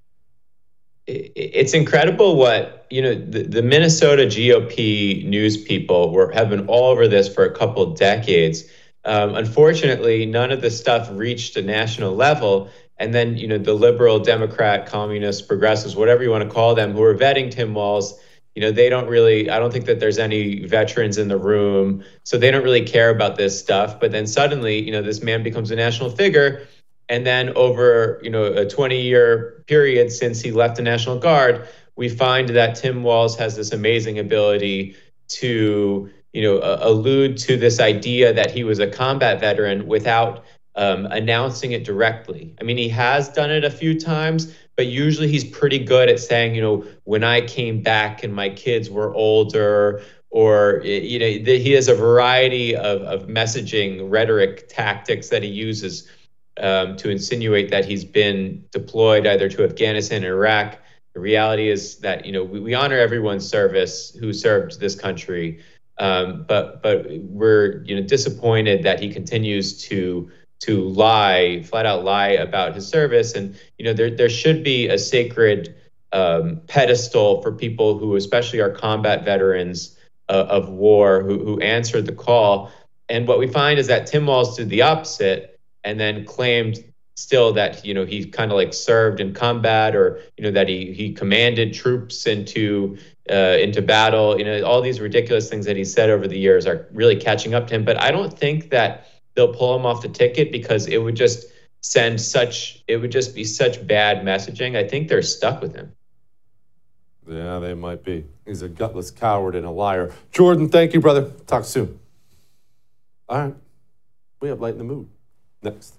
It's incredible what, you know, the, the Minnesota G O P news people were have been all over this for a couple decades. Um, unfortunately, none of this stuff reached a national level. And then, you know, the liberal, Democrat, communist, progressives, whatever you want to call them, who are vetting Tim Walz, you know, they don't really, I don't think that there's any veterans in the room. So they don't really care about this stuff. But then suddenly, you know, this man becomes a national figure. And then over, you know, a twenty year period since he left the National Guard, we find that Tim Walz has this amazing ability to, you know, uh, allude to this idea that he was a combat veteran without um, announcing it directly. I mean, he has done it a few times, but usually he's pretty good at saying, you know, when I came back and my kids were older, or, you know, he has a variety of, of messaging, rhetoric, tactics that he uses um, to insinuate that he's been deployed either to Afghanistan or Iraq. The reality is that, you know, we, we honor everyone's service who served this country. Um, but but we're, you know, disappointed that he continues to to lie, flat out lie about his service. And, you know, there, there should be a sacred um, pedestal for people who especially are combat veterans uh, of war who, who answered the call. And what we find is that Tim Walz did the opposite and then claimed still that, you know, he kind of like served in combat, or, you know, that he he commanded troops into uh, into battle. You know, all these ridiculous things that he said over the years are really catching up to him. But I don't think that they'll pull him off the ticket, because it would just send such, it would just be such bad messaging. I think they're stuck with him. Yeah, they might be. He's a gutless coward and a liar. Jordan, thank you, brother. Talk soon. All right. We have Light in the Mood. Next.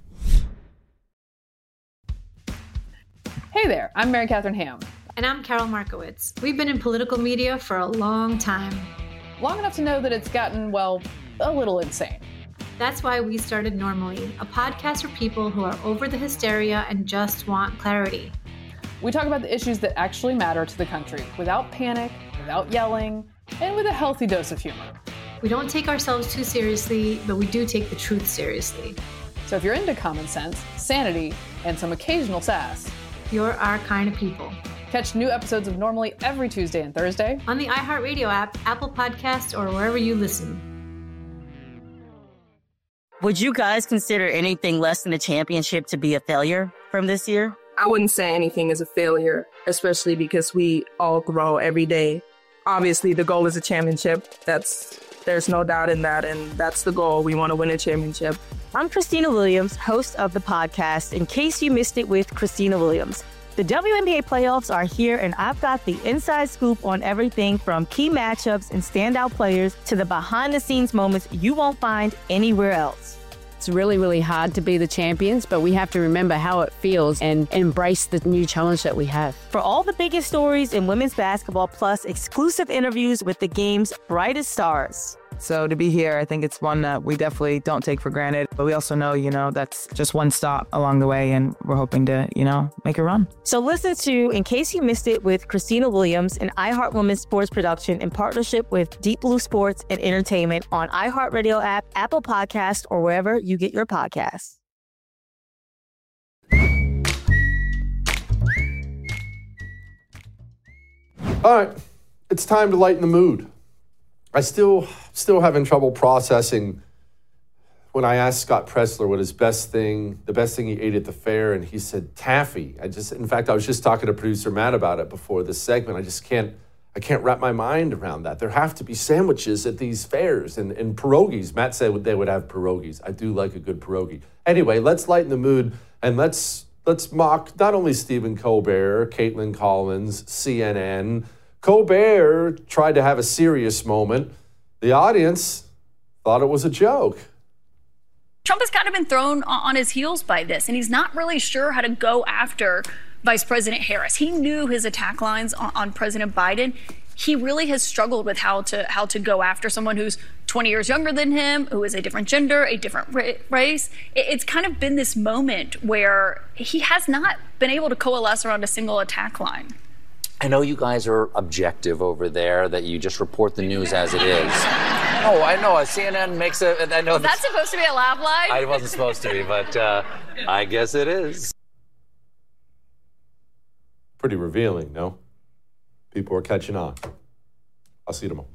Hey there, I'm Mary Catherine Ham. And I'm Carol Markowitz. We've been in political media for a long time. Long enough to know that it's gotten, well, a little insane. That's why we started Normally, a podcast for people who are over the hysteria and just want clarity. We talk about the issues that actually matter to the country, without panic, without yelling, and with a healthy dose of humor. We don't take ourselves too seriously, but we do take the truth seriously. So if you're into common sense, sanity, and some occasional sass, you're our kind of people. Catch new episodes of Normally every Tuesday and Thursday on the iHeartRadio app, Apple Podcasts, or wherever you listen. Would you guys consider anything less than a championship to be a failure from this year? I wouldn't say anything is a failure, especially because we all grow every day. Obviously, the goal is a championship. That's there's no doubt in that, and that's the goal. We want to win a championship. I'm Christina Williams, host of the podcast In Case You Missed It with Christina Williams. The W N B A playoffs are here, and I've got the inside scoop on everything from key matchups and standout players to the behind-the-scenes moments you won't find anywhere else. It's really, really hard to be the champions, but we have to remember how it feels and embrace the new challenge that we have. For all the biggest stories in women's basketball, plus exclusive interviews with the game's brightest stars. So to be here, I think it's one that we definitely don't take for granted. But we also know, you know, that's just one stop along the way, and we're hoping to, you know, make a run. So listen to In Case You Missed It with Christina Williams, an iHeart Women's sports production in partnership with Deep Blue Sports and Entertainment on iHeartRadio app, Apple Podcasts, or wherever you get your podcasts. All right. It's time to lighten the mood. I still still having trouble processing when I asked Scott Presler what his best thing, the best thing he ate at the fair, and he said taffy. I just, in fact, I was just talking to producer Matt about it before this segment. I just can't, I can't wrap my mind around that. There have to be sandwiches at these fairs and, and pierogies. Matt said they would have pierogies. I do like a good pierogi. Anyway, let's lighten the mood and let's let's mock not only Stephen Colbert, Caitlin Collins, C N N. Colbert tried to have a serious moment. The audience thought it was a joke. Trump has kind of been thrown on his heels by this, and he's not really sure how to go after Vice President Harris. He knew his attack lines on, on President Biden. He really has struggled with how to how to go after someone who's twenty years younger than him, who is a different gender, a different ra- race. It, it's kind of been this moment where he has not been able to coalesce around a single attack line. I know you guys are objective over there, that you just report the news as it is. Oh, I know. C N N makes a... I know Is that supposed to be a laugh line? I wasn't supposed to be, but uh, I guess it is. Pretty revealing, no? People are catching on. I'll see you tomorrow.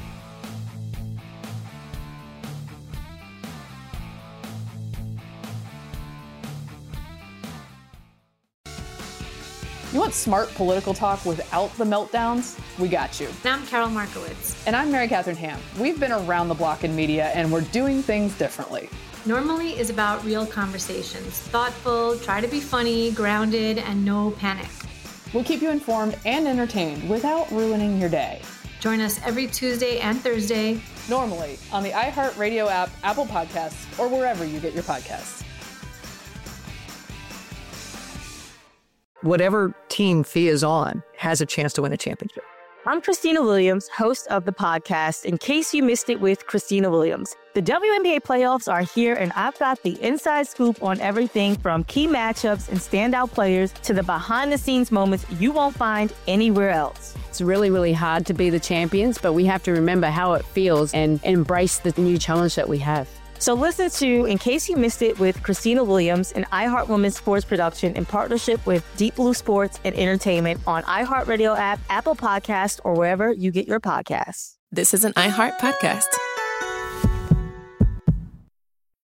You want smart political talk without the meltdowns? We got you. And I'm Carol Markowitz. And I'm Mary Catherine Ham. We've been around the block in media, and we're doing things differently. Normally is about real conversations. Thoughtful, try to be funny, grounded, and no panic. We'll keep you informed and entertained without ruining your day. Join us every Tuesday and Thursday. Normally on the iHeartRadio app, Apple Podcasts, or wherever you get your podcasts. Whatever team Fee is on has a chance to win a championship. I'm Christina Williams, host of the podcast In Case You Missed It with Christina Williams. The W N B A playoffs are here, and I've got the inside scoop on everything from key matchups and standout players to the behind-the-scenes moments you won't find anywhere else. It's really, really hard to be the champions, but we have to remember how it feels and embrace the new challenge that we have. So listen to In Case You Missed It with Christina Williams, an iHeart Women's Sports production in partnership with Deep Blue Sports and Entertainment on iHeartRadio app, Apple Podcasts, or wherever you get your podcasts. This is an iHeart podcast.